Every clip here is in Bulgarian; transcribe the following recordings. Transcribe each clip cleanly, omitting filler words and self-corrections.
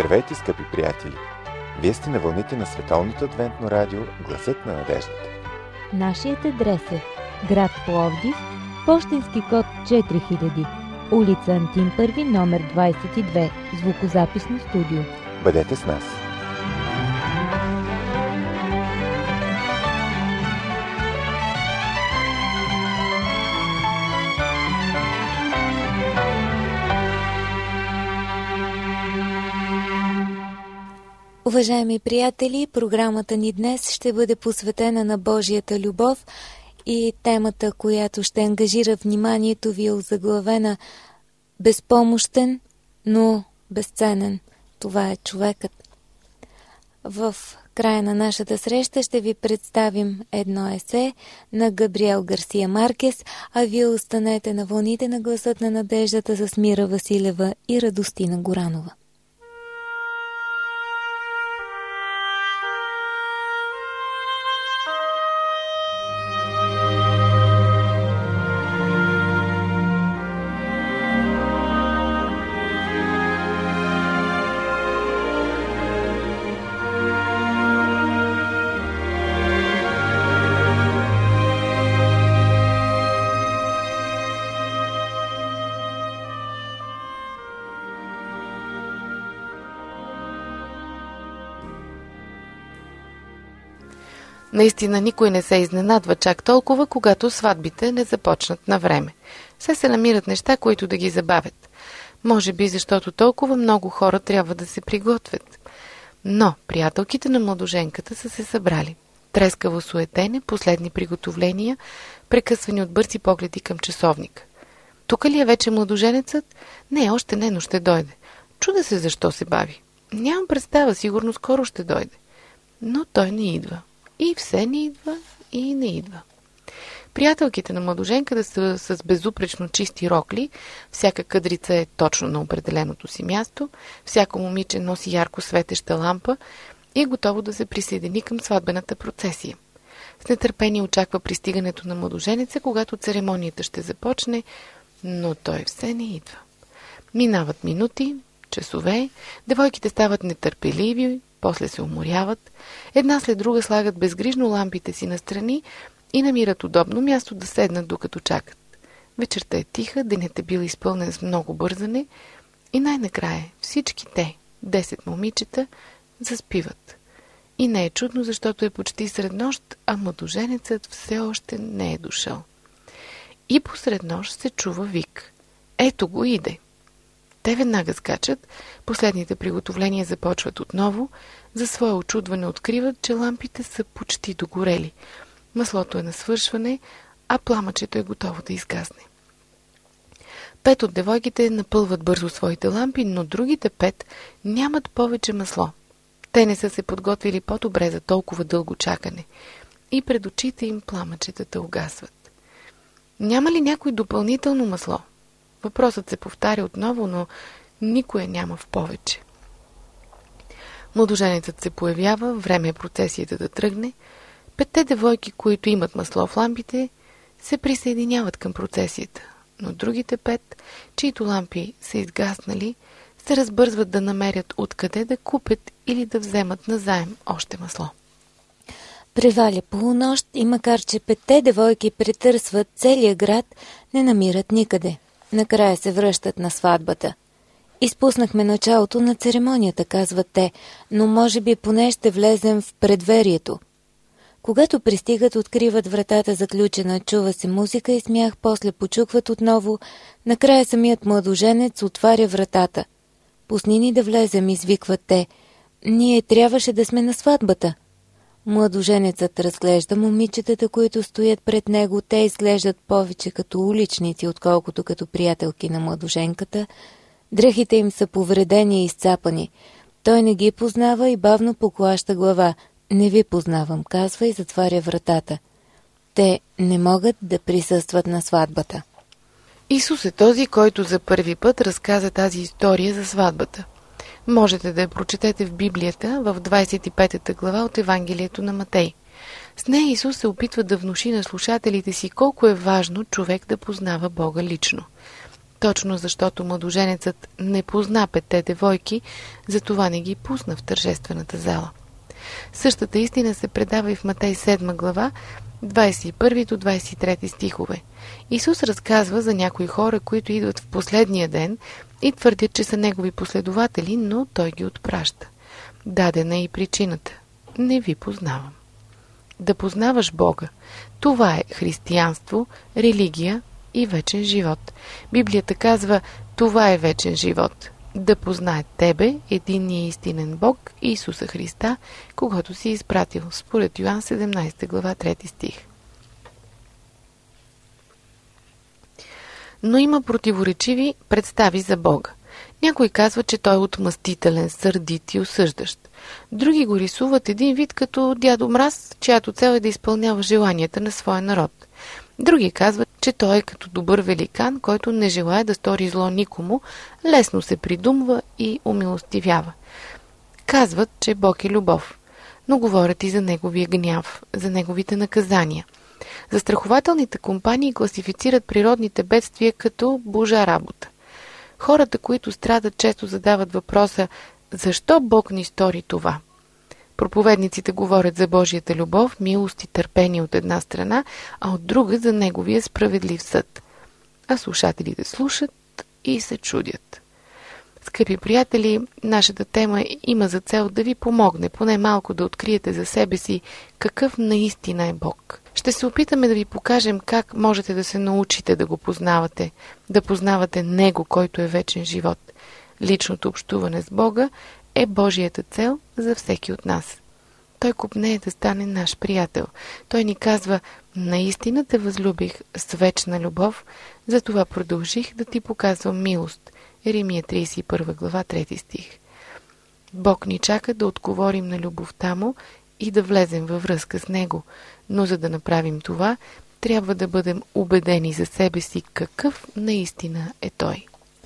Здравейте, скъпи приятели! Вие сте на вълните на Световното адвентно радио Гласът на надеждата. Нашият адрес е град Пловдив, пощенски код 4000, улица Антим Първи, номер 22, звукозаписно студио. Бъдете с нас! Уважаеми приятели, програмата ни днес ще бъде посветена на Божията любов и темата, която ще ангажира вниманието ви, е озаглавена безпомощен, но безценен. Това е човекът. В края на нашата среща ще ви представим едно есе на Габриел Гарсия Маркес, а вие останете на вълните на Гласът на надеждата с Мира Василева и Радостина Горанова. Наистина никой не се изненадва чак толкова, когато сватбите не започнат на време. Все се намират неща, които да ги забавят. Може би защото толкова много хора трябва да се приготвят. Но приятелките на младоженката са се събрали. Трескаво суетене, последни приготовления, прекъсвани от бързи погледи към часовника. Тук ли е вече младоженецът? Не, още не, но ще дойде. Чуда се защо се бави. Нямам представа, сигурно скоро ще дойде. Но той не идва. И все не идва, и не идва. Приятелките на младоженката са с безупречно чисти рокли, всяка къдрица е точно на определеното си място, всяко момиче носи ярко светеща лампа и е готово да се присъедини към сватбената процесия. С нетърпение очаква пристигането на младоженеца, когато церемонията ще започне, но той все не идва. Минават минути, часове, девойките стават нетърпеливи, после се уморяват, една след друга слагат безгрижно лампите си настрани и намират удобно място да седнат докато чакат. Вечерта е тиха, денят е бил изпълнен с много бързане и най-накрая всички те, 10 момичета, заспиват. И не е чудно, защото е почти среднощ, а младоженецът все още не е дошъл. И посред нощ се чува вик. Ето го, иде! Те веднага скачат, последните приготовления започват отново, за свое очудване откриват, че лампите са почти догорели. Маслото е на свършване, а пламъчето е готово да изгасне. 5 от девойките напълват бързо своите лампи, но другите 5 нямат повече масло. Те не са се подготвили по-добре за толкова дълго чакане и пред очите им пламъчетата угасват. Няма ли някой допълнително масло? Въпросът се повтаря отново, но никое няма в повече. Младоженецът се появява, време е процесията да тръгне. 5 девойки, които имат масло в лампите, се присъединяват към процесията, но другите 5, чието лампи са изгаснали, се разбързват да намерят откъде да купят или да вземат назаем още масло. Преваля полунощ и макар че 5 девойки претърсват целия град, не намират никъде. Накрая се връщат на сватбата. Изпуснахме началото на церемонията, казват те, но може би поне ще влезем в предверието. Когато пристигат, откриват вратата заключена, чува се музика и смях, после почукват отново. Накрая самият младоженец отваря вратата. Пусни ни да влезем, извикват те. Ние трябваше да сме на сватбата. Младоженецът разглежда момичетата, които стоят пред него. Те изглеждат повече като уличници, отколкото като приятелки на младоженката. Дрехите им са повредени и изцапани. Той не ги познава и бавно поклаща глава. Не ви познавам, казва и затваря вратата. Те не могат да присъстват на сватбата. Исус е този, който за първи път разказа тази история за сватбата. Можете да я прочетете в Библията, в 25 глава от Евангелието на Матей. С нея Исус се опитва да внуши на слушателите си колко е важно човек да познава Бога лично. Точно защото младоженецът не позна 5 девойки, затова не ги пусна в тържествената зала. Същата истина се предава и в Матей 7 глава, 21 до 23 стихове. Исус разказва за някои хора, които идват в последния ден и твърдят, че са негови последователи, но той ги отпраща. Дадена е и причината. Не ви познавам. Да познаваш Бога. Това е християнство, религия и вечен живот. Библията казва, това е вечен живот. Да познае тебе, единния истинен Бог, Исуса Христа, когото си изпратил, според Йоан 17 глава 3 стих. Но има противоречиви представи за Бога. Някой казва, че той е отмъстителен, сърдит и осъждащ. Други го рисуват един вид като дядо Мраз, чиято цел е да изпълнява желанията на своя народ. Други казват, че той е като добър великан, който не желае да стори зло никому, лесно се придумва и умилостивява. Казват, че Бог е любов, но говорят и за неговия гняв, за неговите наказания. Застрахователните компании класифицират природните бедствия като божа работа. Хората, които страдат, често задават въпроса: защо Бог ни стори това? Проповедниците говорят за Божията любов, милост и търпение от една страна, а от друга за неговия справедлив съд. А слушателите слушат и се чудят. Скъпи приятели, нашата тема има за цел да ви помогне поне малко да откриете за себе си какъв наистина е Бог. Ще се опитаме да ви покажем как можете да се научите да го познавате, да познавате Него, който е вечен живот. Личното общуване с Бога е Божията цел за всеки от нас. Той копнее да стане наш приятел. Той ни казва: наистина те възлюбих с вечна любов, затова продължих да ти показвам милост. Еремия 31 глава 3 стих. Бог ни чака да отговорим на любовта му и да влезем във връзка с Него, но за да направим това, трябва да бъдем убедени за себе си какъв наистина е Той.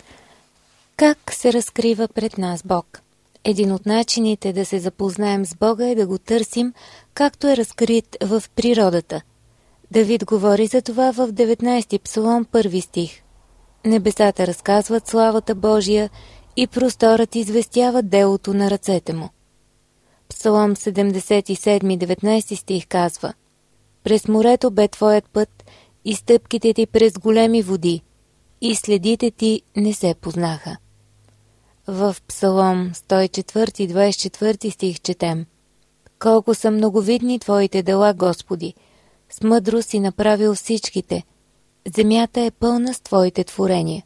Как се разкрива пред нас Бог? Един от начините да се запознаем с Бога е да го търсим, както е разкрит в природата. Давид говори за това в 19 псалом 1 стих. Небесата разказват славата Божия и просторът известява делото на ръцете му. Псалом 77, 19 стих казва: през морето бе твоят път и стъпките ти през големи води, и следите ти не се познаха. В Псалом 104, 24 стих четем: колко са многовидни твоите дела, Господи! С мъдрост си направил всичките. Земята е пълна с твоите творения.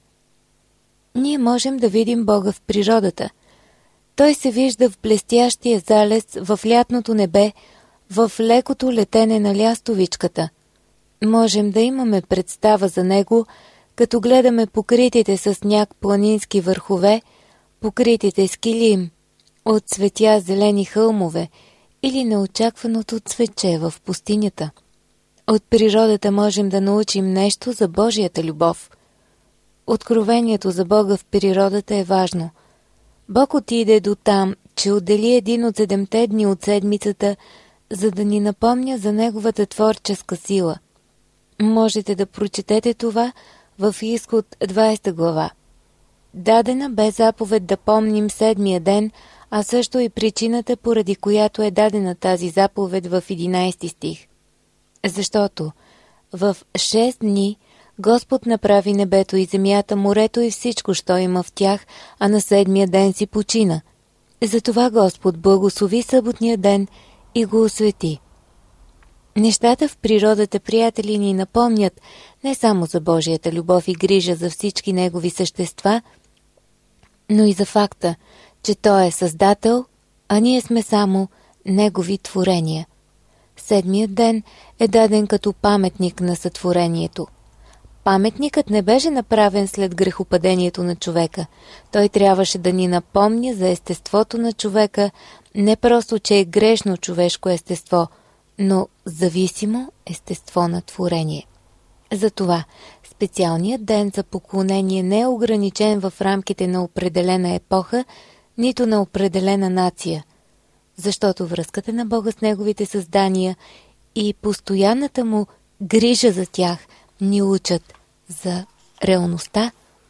Ние можем да видим Бога в природата. Той се вижда в блестящия залез, в лятното небе, в лекото летене на лястовичката. Можем да имаме представа за Него, като гледаме покритите с сняг планински върхове, покритите с килим, от цветя зелени хълмове или неочакваното цвече в пустинята. От природата можем да научим нещо за Божията любов. Откровението за Бога в природата е важно. Бог отиде до там, че отдели един от 7 дни от седмицата, за да ни напомня за Неговата творческа сила. Можете да прочетете това в Изход 20 глава. Дадена бе заповед да помним 7-я ден, а също и причината, поради която е дадена тази заповед в 11 стих. Защото в 6 дни Господ направи небето и земята, морето и всичко, що има в тях, а на 7-я ден си почина. Затова Господ благослови съботния ден и го освети. Нещата в природата, приятели, ни напомнят не само за Божията любов и грижа за всички Негови същества, но и за факта, че Той е Създател, а ние сме само Негови творения. 7-ият ден е даден като паметник на сътворението. Паметникът не беше направен след грехопадението на човека. Той трябваше да ни напомня за естеството на човека, не просто, че е грешно човешко естество, но зависимо естество на творение. Затова специалният ден за поклонение не е ограничен в рамките на определена епоха, нито на определена нация, защото връзката на Бога с Неговите създания и постоянната му грижа за тях ни учат за реалността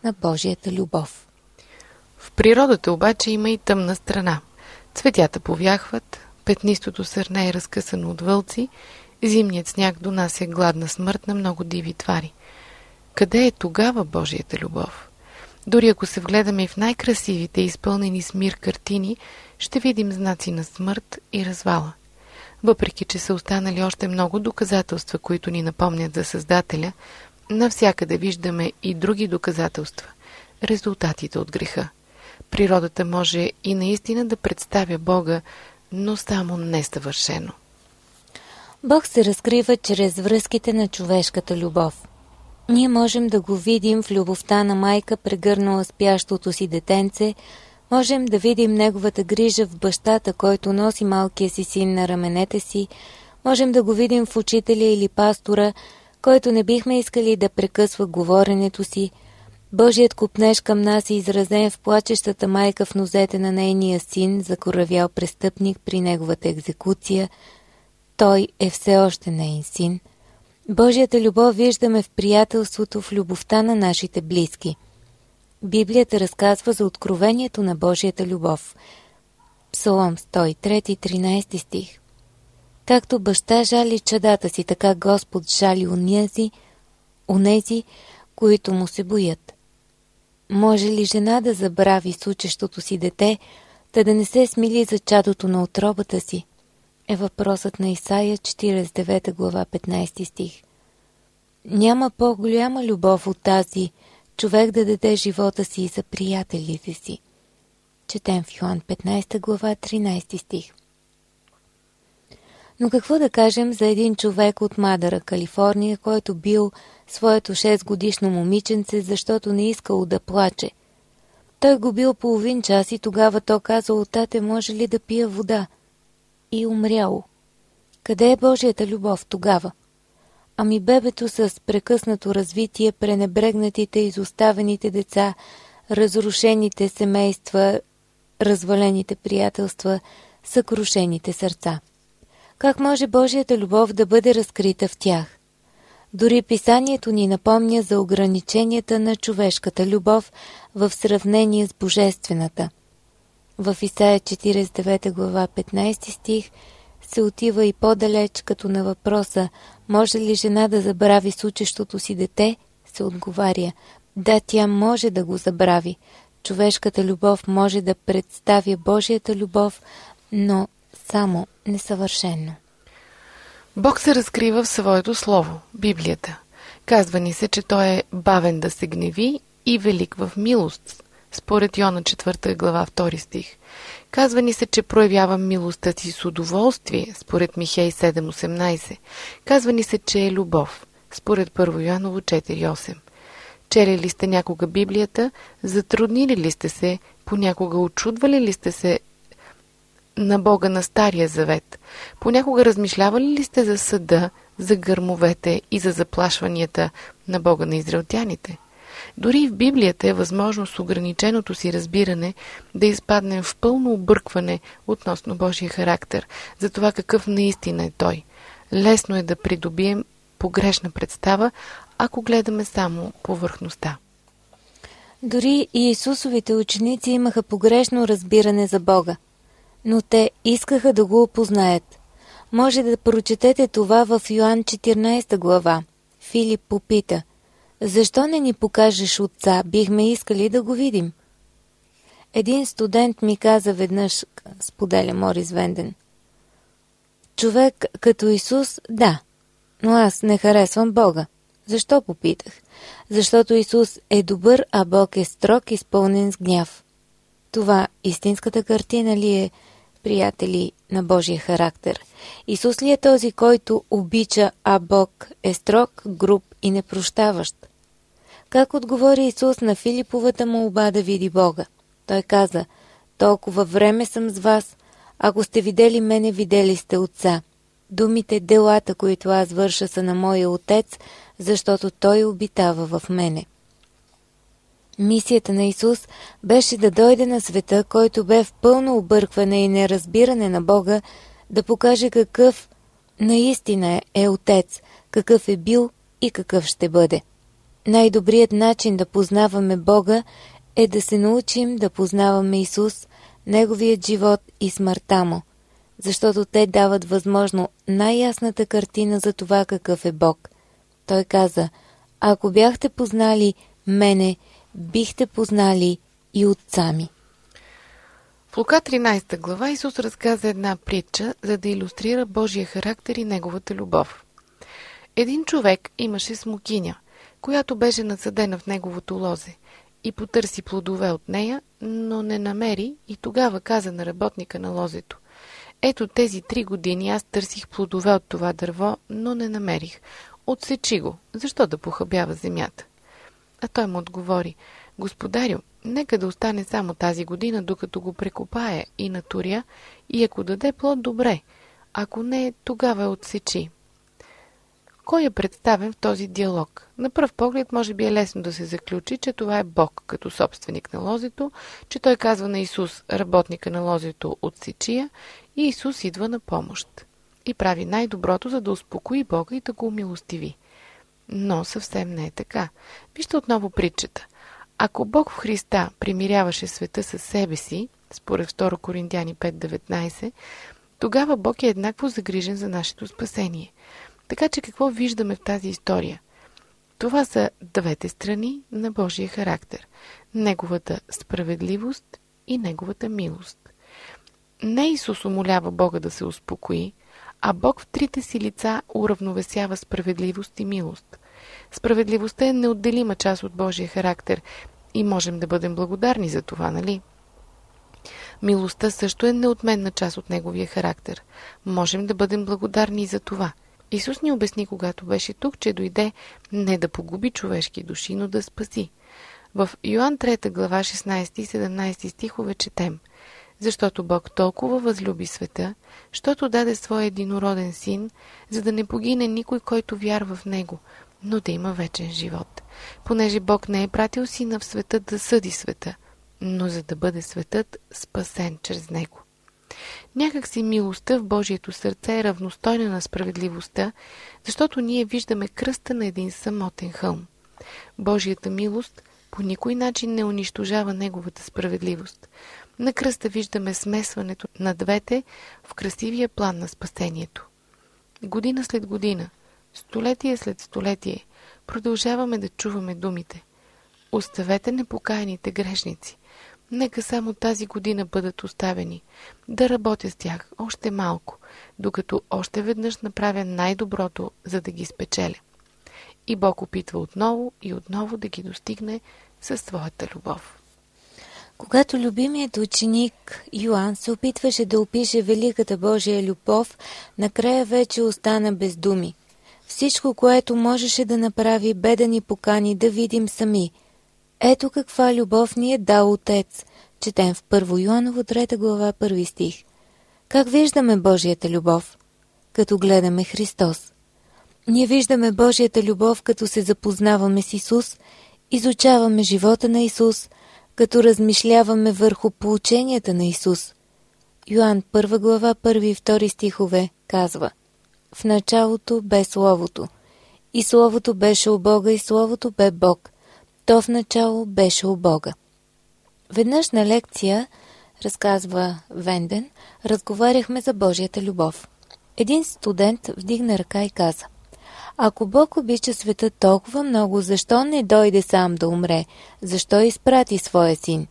на Божията любов. В природата обаче има и тъмна страна. Цветята повяхват, петнистото сърне е разкъсано от вълци, зимният сняг донася гладна смърт на много диви твари. Къде е тогава Божията любов? Дори ако се вгледаме и в най-красивите, изпълнени с мир картини, ще видим знаци на смърт и развала. Въпреки че са останали още много доказателства, които ни напомнят за Създателя, навсякъде виждаме и други доказателства – резултатите от греха. Природата може и наистина да представя Бога, но само несъвършено. Бог се разкрива чрез връзките на човешката любов. Ние можем да го видим в любовта на майка, прегърнала спящото си детенце, можем да видим неговата грижа в бащата, който носи малкия си син на раменете си, можем да го видим в учителя или пастора, който не бихме искали да прекъсва говоренето си. Божият копнеж към нас е изразен в плачещата майка в нозете на нейния син, закоравял престъпник при неговата екзекуция. Той е все още неин син. Божията любов виждаме в приятелството, в любовта на нашите близки. Библията разказва за откровението на Божията любов. Псалом 103, 13 стих. Както баща жали чадата си, така Господ жали онези, които му се боят. Може ли жена да забрави сучещото си дете, та да не се смили за чадото на утробата си? Е въпросът на Исаия 49 глава 15 стих. Няма по-голяма любов от тази, човек да даде живота си за приятелите си. Четем в Йоан 15 глава 13 стих. Но какво да кажем за един човек от Мадъра, Калифорния, който бил своето 6-годишно момиченце, защото не искал да плаче? Той го бил половин час и тогава то казало: тате, може ли да пия вода? И умряло. Къде е Божията любов тогава? Ами бебето с прекъснато развитие, пренебрегнатите, изоставените деца, разрушените семейства, развалените приятелства, съкрушените сърца. Как може Божията любов да бъде разкрита в тях? Дори писанието ни напомня за ограниченията на човешката любов в сравнение с божествената. В Исаия 49 глава 15 стих се отива и по-далеч, като на въпроса «Може ли жена да забрави сучещото си дете?» се отговаря «Да, тя може да го забрави. Човешката любов може да представя Божията любов, но само несъвършено». Бог се разкрива в своето слово, Библията. Казва ни се, че Той е бавен да се гневи и велик в милост, според Йона 4 глава 2 стих. Казва ни се, че проявява милостта си с удоволствие, според Михей 7.18. Казва ни се, че е любов, според 1 Йоаново 4.8. Чели ли сте някога Библията? Затруднили ли сте се? Понякога очудвали ли сте се на Бога на Стария завет? Понякога размишлявали ли сте за съда, за гърмовете и за заплашванията на Бога на израелтяните? Дори и в Библията е възможно с ограниченото си разбиране да изпаднем в пълно объркване относно Божия характер, за това какъв наистина е Той. Лесно е да придобием погрешна представа, ако гледаме само повърхността. Дори и Исусовите ученици имаха погрешно разбиране за Бога, но те искаха да го опознаят. Може да прочетете това в Йоан 14 глава. Филип попита: «Защо не ни покажеш Отца? Бихме искали да го видим». Един студент ми каза веднъж, споделя Морис Венден: «Човек като Исус, да, но аз не харесвам Бога». Защо, попитах? Защото Исус е добър, а Бог е строг, изпълнен с гняв. Това истинската картина ли е, приятели, на Божия характер? Исус ли е този, който обича, а Бог е строг, груб и непрощаващ? Как отговори Исус на Филиповата молба да види Бога? Той каза: «Толкова време съм с вас, ако сте видели мене, видели сте Отца. Думите, делата, които аз върша, са на моя Отец, защото Той обитава в мене». Мисията на Исус беше да дойде на света, който бе в пълно объркване и неразбиране на Бога, да покаже какъв наистина е Отец, какъв е бил и какъв ще бъде. Най-добрият начин да познаваме Бога е да се научим да познаваме Исус, Неговият живот и смъртта Му, защото те дават възможно най-ясната картина за това какъв е Бог. Той каза: ако бяхте познали мене, бихте познали и Отца ми. В Лука 13 глава Исус разказа една притча, за да илюстрира Божия характер и Неговата любов. Един човек имаше смокиня, която беше насадена в неговото лозе, и потърси плодове от нея, но не намери, и тогава каза на работника на лозето: ето тези 3 години аз търсих плодове от това дърво, но не намерих. Отсечи го, защо да похабява земята? А той му отговори: Господарю, нека да остане само тази година, докато го прекопая и натуря, и ако даде плод, добре, ако не, тогава отсечи. Кой е представен в този диалог? На пръв поглед може би е лесно да се заключи, че това е Бог като собственик на лозето, че той казва на Исус, работника на лозето: отсечи, и Исус идва на помощ и прави най-доброто, за да успокои Бога и да го умилостиви. Но съвсем не е така. Вижте отново притчата. Ако Бог в Христа примиряваше света със себе си, според 2 Коринтияни 5:19, тогава Бог е еднакво загрижен за нашето спасение. Така че какво виждаме в тази история? Това са двете страни на Божия характер. Неговата справедливост и Неговата милост. Не Исус умолява Бога да се успокои, а Бог в трите си лица уравновесява справедливост и милост. Справедливостта е неотделима част от Божия характер и можем да бъдем благодарни за това, нали? Милостта също е неотменна част от Неговия характер. Можем да бъдем благодарни и за това. Исус ни обясни, когато беше тук, че дойде не да погуби човешки души, но да спаси. В Йоан 3 глава 16 и 17 стихове четем: защото Бог толкова възлюби света, щото даде своя единороден син, за да не погине никой, който вярва в него, но да има вечен живот. Понеже Бог не е пратил сина в света да съди света, но за да бъде светът спасен чрез него. Някак си милостта в Божието сърце е равностойна на справедливостта, защото ние виждаме кръста на един самотен хълм. Божията милост по никой начин не унищожава Неговата справедливост. На кръста виждаме смесването на двете в красивия план на спасението. Година след година, столетие след столетие, продължаваме да чуваме думите: оставете непокаяните грешници. Нека само тази година бъдат оставени, да работя с тях още малко, докато още веднъж направя най-доброто, за да ги спечеля. И Бог опитва отново и отново да ги достигне със своята любов. Когато любимият ученик Йоан се опитваше да опише великата Божия любов, накрая вече остана без думи. Всичко, което можеше да направи, бе да ни покани да видим сами. Ето каква любов ни е дал Отец, четем в 1 Йоаново 3 глава 1 стих. Как виждаме Божията любов? Като гледаме Христос. Ние виждаме Божията любов, като се запознаваме с Исус, изучаваме живота на Исус, като размишляваме върху поученията на Исус. Йоан 1 глава 1 и 2 стихове казва: в началото бе Словото, и Словото беше у Бога, и Словото бе Бог. То в начало беше у Бога. Веднъж на лекция, разказва Венден, разговаряхме за Божията любов. Един студент вдигна ръка и каза: ако Бог обича света толкова много, защо не дойде сам да умре? Защо изпрати своя син?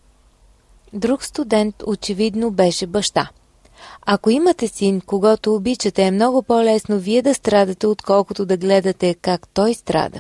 Друг студент очевидно беше баща. Ако имате син, когато обичате, е много по-лесно вие да страдате, отколкото да гледате как той страда.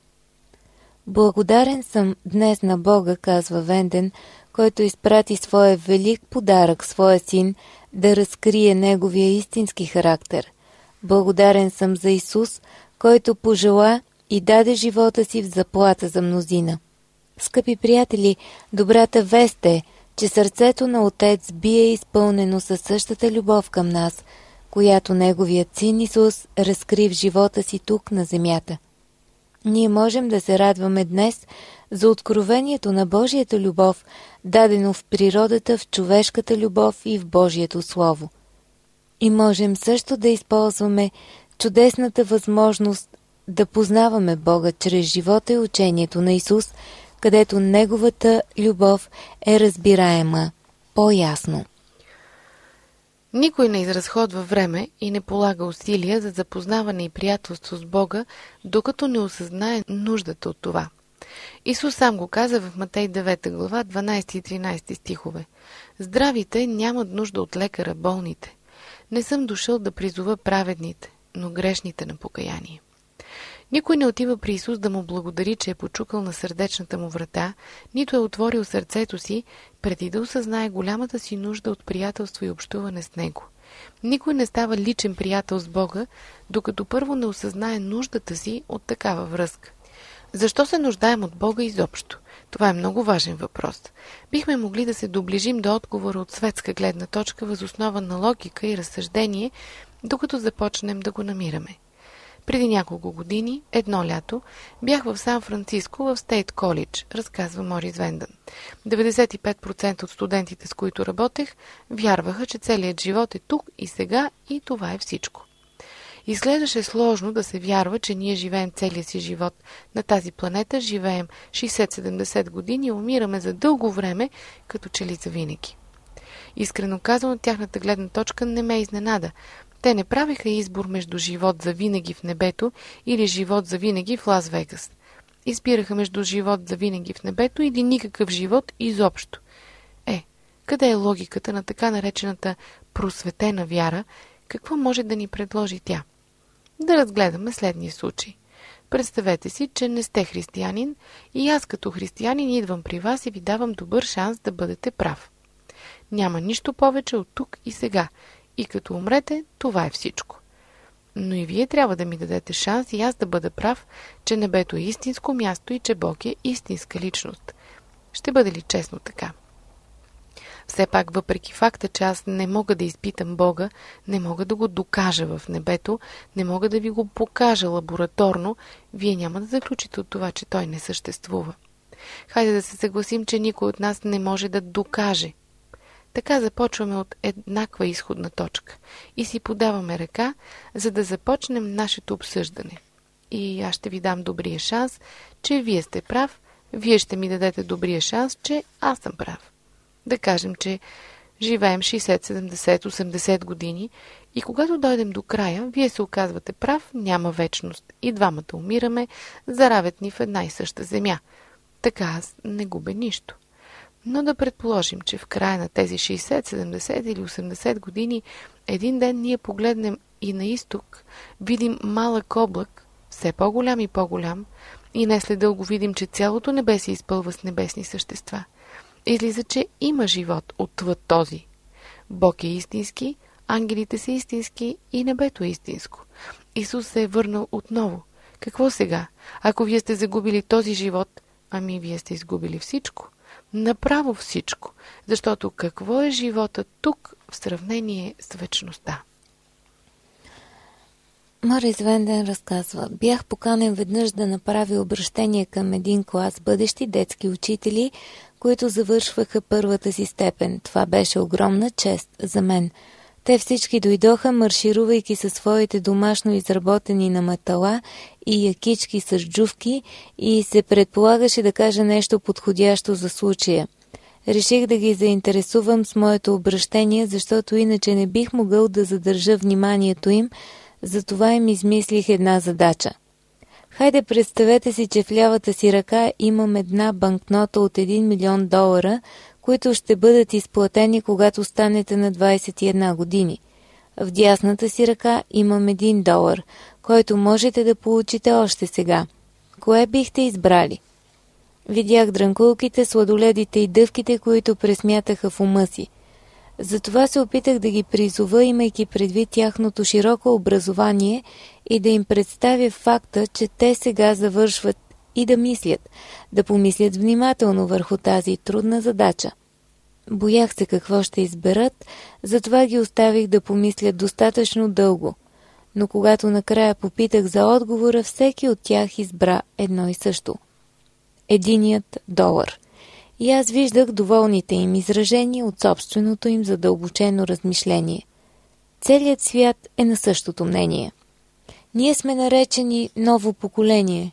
Благодарен съм днес на Бога, казва Венден, който изпрати своя велик подарък, своя син, да разкрие неговия истински характер. Благодарен съм за Исус, който пожела и даде живота си в заплата за мнозина. Скъпи приятели, добрата вест е, че сърцето на Отец бие изпълнено със същата любов към нас, която Неговият син Исус разкри в живота си тук на земята. Ние можем да се радваме днес за откровението на Божията любов, дадено в природата, в човешката любов и в Божието Слово. И можем също да използваме чудесната възможност да познаваме Бога чрез живота и учението на Исус, където Неговата любов е разбираема по-ясно. Никой не изразходва време и не полага усилия за запознаване и приятелство с Бога, докато не осъзнае нуждата от това. Исус сам го каза в Матей 9 глава, 12 и 13 стихове. Здравите нямат нужда от лекара, болните. Не съм дошъл да призова праведните, но грешните на покаяние. Никой не отива при Исус да му благодари, че е почукал на сърдечната му врата, нито е отворил сърцето си, преди да осъзнае голямата си нужда от приятелство и общуване с Него. Никой не става личен приятел с Бога, докато първо не осъзнае нуждата си от такава връзка. Защо се нуждаем от Бога изобщо? Това е много важен въпрос. Бихме могли да се доближим до отговора от светска гледна точка въз основа на логика и разсъждение, докато започнем да го намираме. Преди няколко години, едно лято, бях в Сан-Франциско в Стейт Колидж, разказва Морис Вендън. 95% от студентите, с които работех, вярваха, че целият живот е тук и сега и това е всичко. Изглеждаше сложно да се вярва, че ние живеем целия си живот. На тази планета живеем 60-70 години и умираме за дълго време, като че ли за винаги. Искрено казано, тяхната гледна точка не ме изненада. Те не правиха избор между живот за винаги в небето или живот за винаги в Лас Вегас. Избираха между живот за винаги в небето или никакъв живот изобщо. Къде е логиката на така наречената просветена вяра? Какво може да ни предложи тя? Да разгледаме следния случай. Представете си, че не сте християнин и аз като християнин идвам при вас и ви давам добър шанс да бъдете прав. Няма нищо повече от тук и сега. И като умрете, това е всичко. Но и вие трябва да ми дадете шанс и аз да бъда прав, че небето е истинско място и че Бог е истинска личност. Ще бъде ли честно така? Все пак, въпреки факта, че аз не мога да изпитам Бога, не мога да го докажа в небето, не мога да ви го покажа лабораторно, вие няма да заключите от това, че Той не съществува. Хайде да се съгласим, че никой от нас не може да докаже. Така започваме от еднаква изходна точка и си подаваме ръка, за да започнем нашето обсъждане. И аз ще ви дам добрия шанс, че вие сте прав, вие ще ми дадете добрия шанс, че аз съм прав. Да кажем, че живеем 60, 70, 80 години и когато дойдем до края, вие се оказвате прав, няма вечност и двамата умираме, заравят в една и съща земя. Така аз не губя нищо. Но да предположим, че в края на тези 60, 70 или 80 години един ден ние погледнем и на изток, видим малък облак, все по-голям и по-голям, и не след дълго видим, че цялото небе се изпълва с небесни същества. Излиза, че има живот отвъд този. Бог е истински, ангелите са истински и небето е истинско. Исус се е върнал отново. Какво сега? Ако вие сте загубили този живот, вие сте изгубили всичко. Направо всичко. Защото какво е живота тук в сравнение с вечността? Морис Вендън разказва: бях поканен веднъж да направя обращение към един клас бъдещи детски учители, които завършваха първата си степен. Това беше огромна чест за мен. Те всички дойдоха, марширувайки със своите домашно изработени на метала и якички с джувки, и се предполагаше да кажа нещо подходящо за случая. Реших да ги заинтересувам с моето обращение, защото иначе не бих могъл да задържа вниманието им, затова им измислих една задача. Хайде, представете си, че в лявата си ръка имам една банкнота от $1 милион, които ще бъдат изплатени, когато станете на 21 години. В дясната си ръка имам $1, който можете да получите още сега. Кое бихте избрали? Видях дрънкулките, сладоледите и дъвките, които пресмятаха в ума си. Затова се опитах да ги призова, имайки предвид тяхното широко образование, и да им представя факта, че те сега завършват, и да мислят, да помислят внимателно върху тази трудна задача. Боях се какво ще изберат, затова ги оставих да помислят достатъчно дълго. Но когато накрая попитах за отговора, всеки от тях избра едно и също. $1. И аз виждах доволните им изражения от собственото им задълбочено размишление. Целият свят е на същото мнение. Ние сме наречени ново поколение.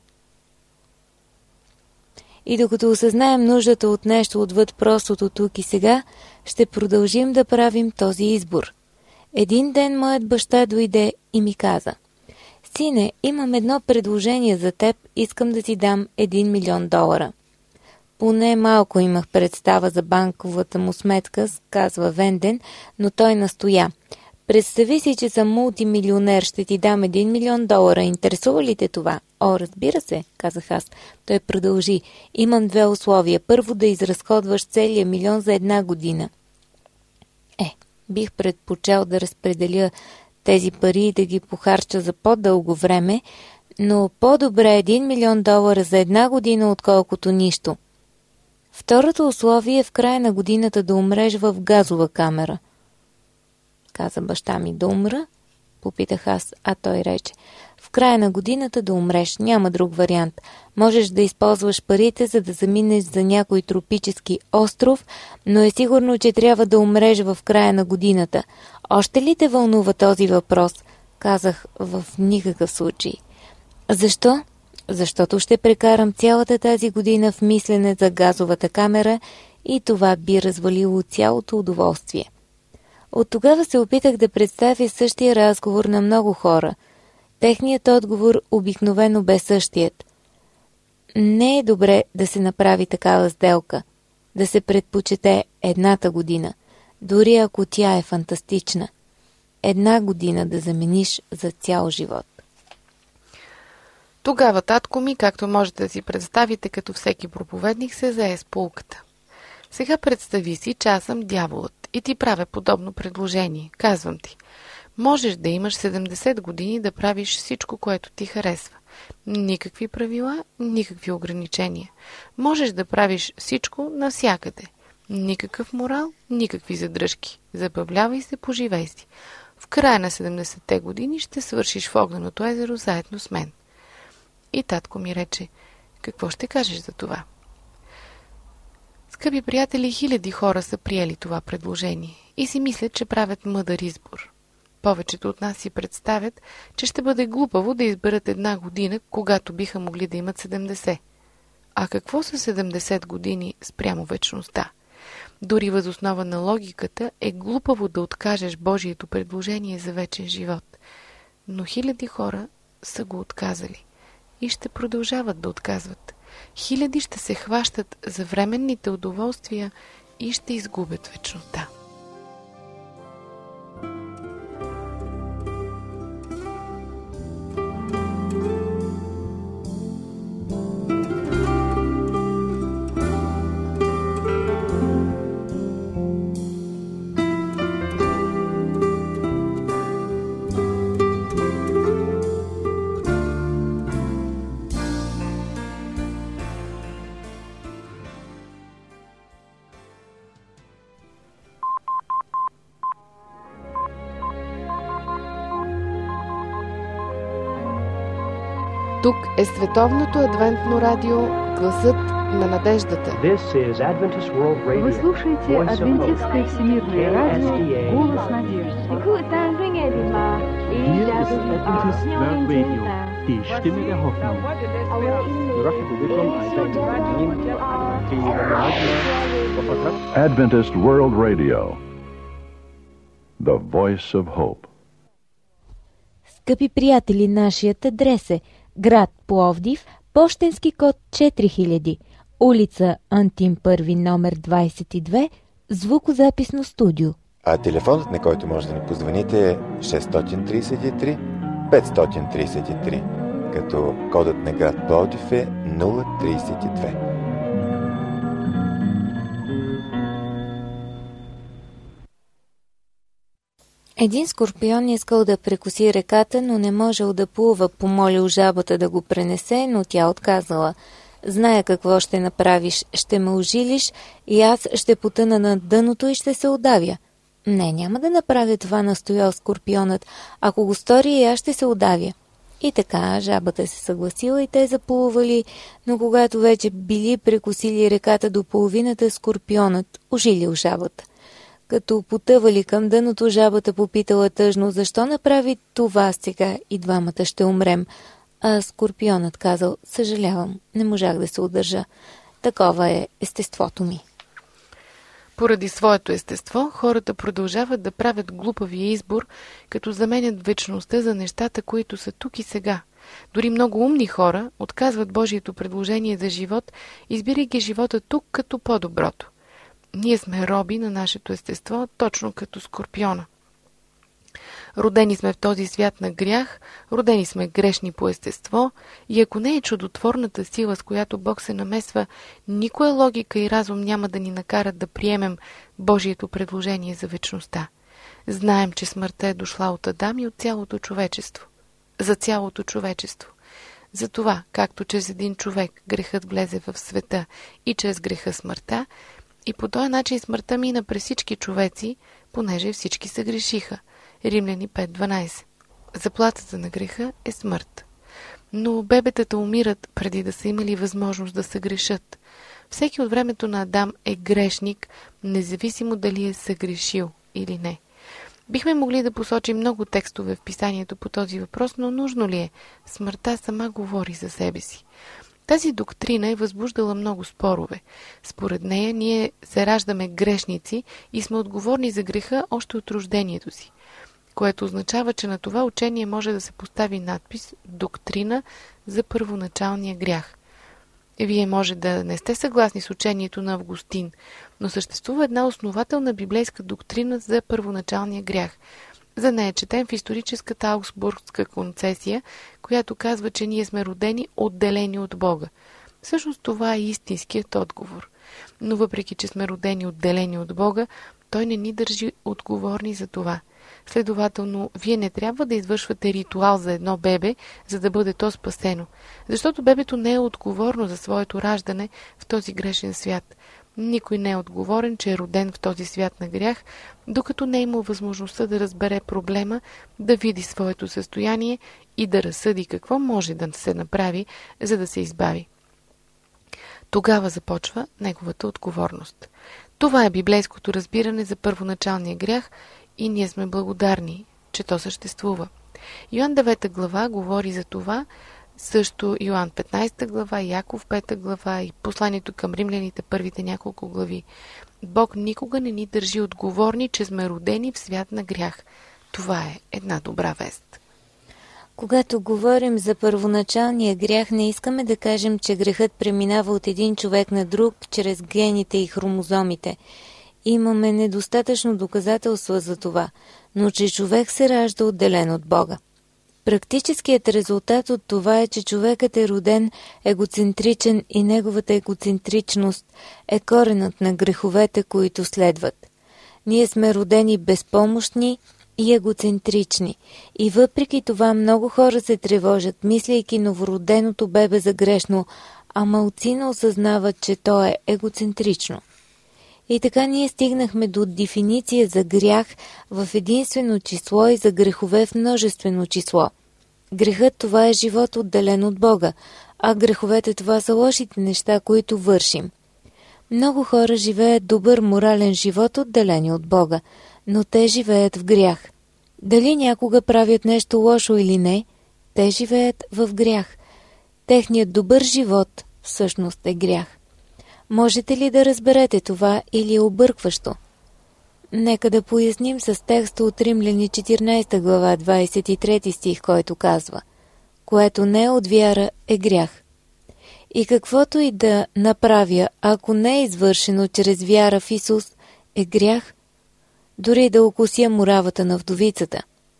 И докато осъзнаем нуждата от нещо отвъд простото тук и сега, ще продължим да правим този избор. Един ден моят баща дойде и ми каза: сине, имам едно предложение за теб, искам да ти дам $1 милион. Поне малко имах представа за банковата му сметка, казва Венден, но той настоя. Представи си, че съм мултимилионер, ще ти дам $1 милион. Интересува ли те това? О, разбира се, казах аз. Той продължи. Имам 2 условия. Първо, да изразходваш целия милион за 1 година. Бих предпочел да разпределя тези пари и да ги похарча за по-дълго време, но по-добре $1 милион за 1 година, отколкото нищо. Второто условие е в края на годината да умреш в газова камера. Каза баща ми: да умра? Попитах аз, а той рече: в края на годината да умреш, няма друг вариант. Можеш да използваш парите, за да заминеш за някой тропически остров, но е сигурно, че трябва да умреш в края на годината. Още ли те вълнува този въпрос? Казах: в никакъв случай. Защо? Защото ще прекарам цялата тази година в мислене за газовата камера и това би развалило цялото удоволствие. От тогава се опитах да представя същия разговор на много хора. Техният отговор обикновено бе същият. Не е добре да се направи такава сделка, да се предпочете едната година, дори ако тя е фантастична. 1 година да замениш за цял живот. Тогава татко ми, както можете да си представите, като всеки проповедник, се зае с поуката. Сега представи си, че аз съм дяволът и ти правя подобно предложение. Казвам ти: можеш да имаш 70 години да правиш всичко, което ти харесва. Никакви правила, никакви ограничения. Можеш да правиш всичко навсякъде. Никакъв морал, никакви задръжки. Забавлявай се, поживей си. В края на 70-те години ще свършиш в огненото езеро заедно с мен. И татко ми рече: какво ще кажеш за това? Скъпи приятели, хиляди хора са приели това предложение и си мислят, че правят мъдър избор. Повечето от нас си представят, че ще бъде глупаво да изберат 1 година, когато биха могли да имат 70. А какво са 70 години спрямо вечността? Дори въз основа на логиката е глупаво да откажеш Божието предложение за вечен живот. Но хиляди хора са го отказали и ще продължават да отказват. Хиляди ще се хващат за временните удоволствия и ще изгубят вечността. Тук е Световното адвентно радио, гласът на надеждата. Вы слушаете Адвентистское всемирное радио, голос надежды. Adventist World Radio, the voice of hope. Скъпи приятели, нашият адрес е град Пловдив, пощенски код 4000, улица Антим Първи, номер 22, звукозаписно студио. А телефонът, на който може да ни позвоните, е 633 533, като кодът на град Пловдив е 032. Един скорпион искал да прекоси реката, но не можел да плува. Помолил жабата да го пренесе, но тя отказала. Зная какво ще направиш. Ще ме ожилиш и аз ще потъна на дъното и ще се удавя. Не, няма да направя това, настоял скорпионът. Ако го стори, и аз ще се удавя. И така, жабата се съгласила и те заплували, но когато вече били прекосили реката до половината, скорпионът ожилил жабата. Като потъвали към дъното, жабата попитала тъжно, защо направи това сега и двамата ще умрем. А скорпионът казал, съжалявам, не можах да се удържа. Такова е естеството ми. Поради своето естество, хората продължават да правят глупавия избор, като заменят вечността за нещата, които са тук и сега. Дори много умни хора отказват Божието предложение за живот, избирайки живота тук като по-доброто. Ние сме роби на нашето естество, точно като скорпиона. Родени сме в този свят на грях, родени сме грешни по естество и ако не е чудотворната сила, с която Бог се намесва, никоя логика и разум няма да ни накарат да приемем Божието предложение за вечността. Знаем, че смъртта е дошла от Адам и от цялото човечество. За цялото човечество. Затова, както чрез един човек грехът влезе в света и чрез греха смъртта, и по този начин смъртта мина през всички човеци, понеже всички се грешиха. Римляни 5.12. Заплатата на греха е смърт. Но бебетата умират преди да са имали възможност да се грешат. Всеки от времето на Адам е грешник, независимо дали е съгрешил или не. Бихме могли да посочим много текстове в писанието по този въпрос, но нужно ли е? Смъртта сама говори за себе си. Тази доктрина е възбуждала много спорове. Според нея ние се раждаме грешници и сме отговорни за греха още от рождението си, което означава, че на това учение може да се постави надпис «Доктрина за първоначалния грях». Вие може да не сте съгласни с учението на Августин, но съществува една основателна библейска доктрина за първоначалния грях. За нея четем в историческата Аугсбургска концесия, която казва, че ние сме родени отделени от Бога. Всъщност това е истинският отговор. Но въпреки, че сме родени отделени от Бога, Той не ни държи отговорни за това. Следователно, вие не трябва да извършвате ритуал за едно бебе, за да бъде то спасено, защото бебето не е отговорно за своето раждане в този грешен свят. Никой не е отговорен, че е роден в този свят на грях, докато не е имал възможността да разбере проблема, да види своето състояние и да разсъди какво може да се направи, за да се избави. Тогава започва неговата отговорност. Това е библейското разбиране за първоначалния грях и ние сме благодарни, че то съществува. Йоан 9 глава говори за това, също Йоан 15 глава, Яков 5 глава и посланието към римляните първите няколко глави. Бог никога не ни държи отговорни, че сме родени в свят на грях. Това е една добра вест. Когато говорим за първоначалния грях, не искаме да кажем, че грехът преминава от един човек на друг чрез гените и хромозомите. Имаме недостатъчно доказателства за това, но че човек се ражда отделен от Бога. Практическият резултат от това е, че човекът е роден егоцентричен и неговата егоцентричност е коренът на греховете, които следват. Ние сме родени безпомощни и егоцентрични и въпреки това много хора се тревожат, мислейки новороденото бебе за грешно, а малцина осъзнават, че то е егоцентрично. И така ние стигнахме до дефиниция за грях в единствено число и за грехове в множествено число. Грехът това е живот отделен от Бога, а греховете това са лошите неща, които вършим. Много хора живеят добър морален живот отделени от Бога, но те живеят в грях. Дали някога правят нещо лошо или не, те живеят в грях. Техният добър живот всъщност е грях. Можете ли да разберете това или е объркващо? Нека да поясним с текста от Римляни 14 глава 23 стих, който казва: което не е от вяра е грях. И каквото и да направя, ако не е извършено чрез вяра в Исус, е грях, дори да окуся муравата на вдовицата.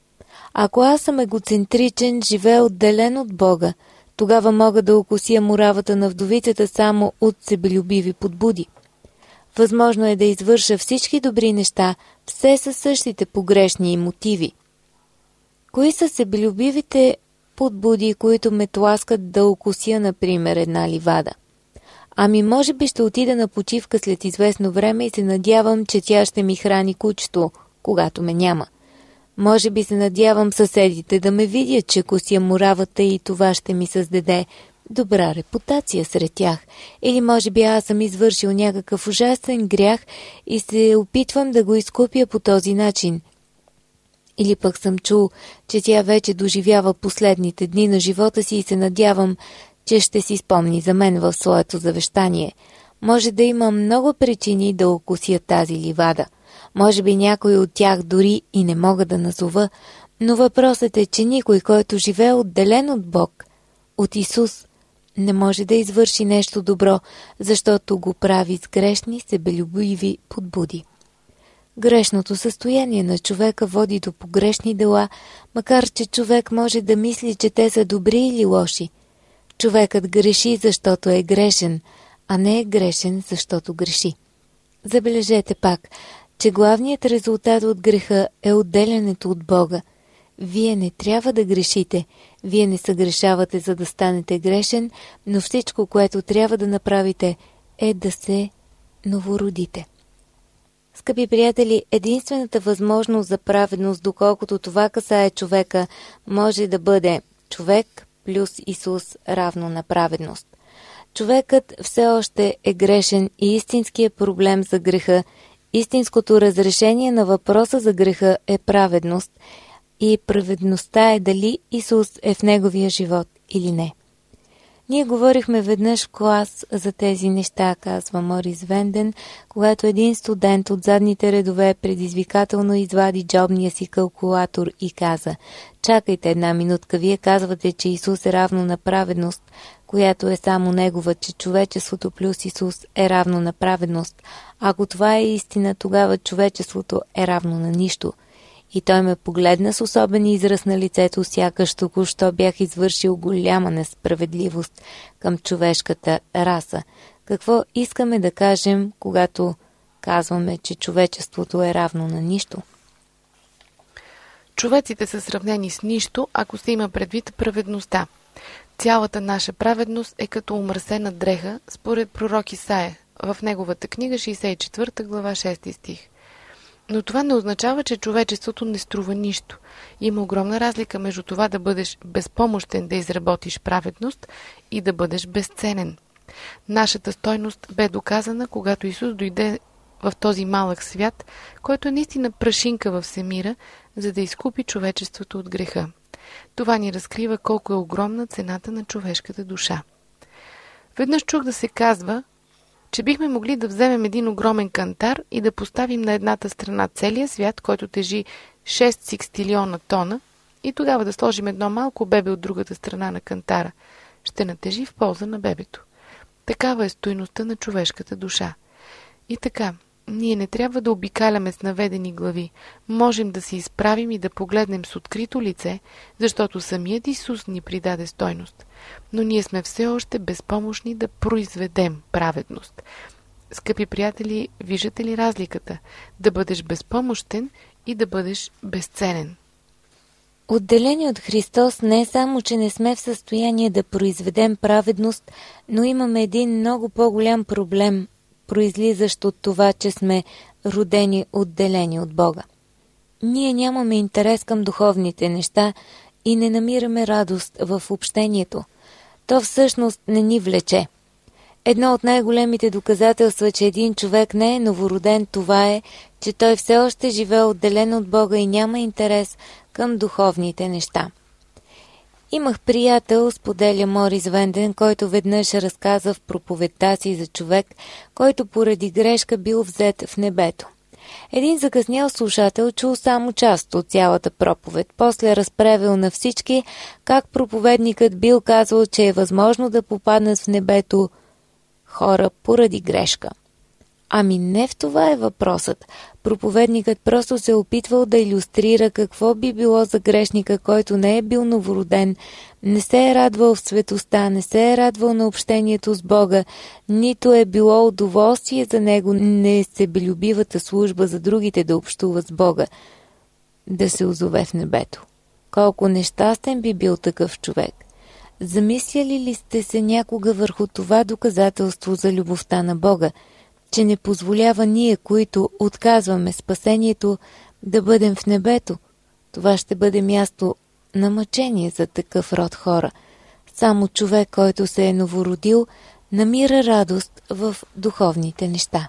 Ако аз съм егоцентричен, живея отделен от Бога, тогава мога да окуся муравата на вдовицата само от себелюбиви подбуди. Възможно е да извърша всички добри неща, все със същите погрешни мотиви. Кои са себелюбивите подбуди, които ме тласкат да окуся, например, една ливада? Ами може би ще отида на почивка след известно време и се надявам, че тя ще ми храни кучето, когато ме няма. Може би се надявам съседите да ме видят, че кося муравата и това ще ми създаде добра репутация сред тях. Или може би аз съм извършил някакъв ужасен грях и се опитвам да го изкупя по този начин. Или пък съм чул, че тя вече доживява последните дни на живота си и се надявам, че ще си спомни за мен в своето завещание. Може да има много причини да окуся тази ливада. Може би някой от тях дори и не мога да назова, но въпросът е, че никой, който живее отделен от Бог, от Исус, не може да извърши нещо добро, защото го прави с грешни, себелюбиви подбуди. Грешното състояние на човека води до погрешни дела, макар че човек може да мисли, че те са добри или лоши. Човекът греши, защото е грешен, а не е грешен, защото греши. Забележете пак, че главният резултат от греха е отделянето от Бога. Вие не трябва да грешите, вие не съгрешавате, за да станете грешен, но всичко, което трябва да направите, е да се новородите. Скъпи приятели, единствената възможност за праведност, доколкото това касае човека, може да бъде човек плюс Исус равно на праведност. Човекът все още е грешен и истинският проблем за греха, истинското разрешение на въпроса за греха е праведност и праведността е дали Исус е в неговия живот или не. Ние говорихме веднъж в клас за тези неща, казва Морис Венден, когато един студент от задните редове предизвикателно извади джобния си калкулатор и каза: "Чакайте една минутка, вие казвате, че Исус е равно на праведност, която е само негова, че човечеството плюс Исус е равно на праведност. Ако това е истина, тогава човечеството е равно на нищо." И той ме погледна с особен израз на лицето, сякаш току-що бях извършил голяма несправедливост към човешката раса. Какво искаме да кажем, когато казваме, че човечеството е равно на нищо? Човеците са сравнени с нищо, ако се има предвид праведността. Цялата наша праведност е като омръсена дреха, според пророк Исаия, в неговата книга 64 глава 6 стих. Но това не означава, че човечеството не струва нищо. Има огромна разлика между това да бъдеш безпомощен да изработиш праведност и да бъдеш безценен. Нашата стойност бе доказана, когато Исус дойде в този малък свят, който е наистина прашинка във всемира, за да изкупи човечеството от греха. Това ни разкрива колко е огромна цената на човешката душа. Веднъж чух да се казва, че бихме могли да вземем един огромен кантар и да поставим на едната страна целия свят, който тежи 6 секстилиона тона, и тогава да сложим едно малко бебе от другата страна на кантара. Ще натежи в полза на бебето. Такава е стойността на човешката душа. И така, ние не трябва да обикаляме с наведени глави. Можем да се изправим и да погледнем с открито лице, защото самият Исус ни придаде стойност. Но ние сме все още безпомощни да произведем праведност. Скъпи приятели, виждате ли разликата? Да бъдеш безпомощен и да бъдеш безценен. Отделени от Христос не е само, че не сме в състояние да произведем праведност, но имаме един много по-голям проблем, произлизащ от това, че сме родени отделени от Бога. Ние нямаме интерес към духовните неща и не намираме радост в общението. То всъщност не ни влече. Едно от най-големите доказателства, че един човек не е новороден, това е, че той все още живее отделен от Бога и няма интерес към духовните неща. Имах приятел, споделя Морис Венден, който веднъж разказа в проповедта си за човек, който поради грешка бил взет в небето. Един закъснял слушател чул само част от цялата проповед, после разправил на всички как проповедникът бил казал, че е възможно да попаднат в небето хора поради грешка. Ами не в това е въпросът. Проповедникът просто се опитвал да илюстрира какво би било за грешника, който не е бил новороден, не се е радвал в светостта, не се е радвал на общението с Бога, нито е било удоволствие за него несебелюбивата служба за другите да общуват с Бога, да се озове в небето. Колко нещастен би бил такъв човек. Замисляли ли сте се някога върху това доказателство за любовта на Бога, че не позволява ние, които отказваме спасението, да бъдем в небето? Това ще бъде място на мъчение за такъв род хора. Само човек, който се е новородил, намира радост в духовните неща.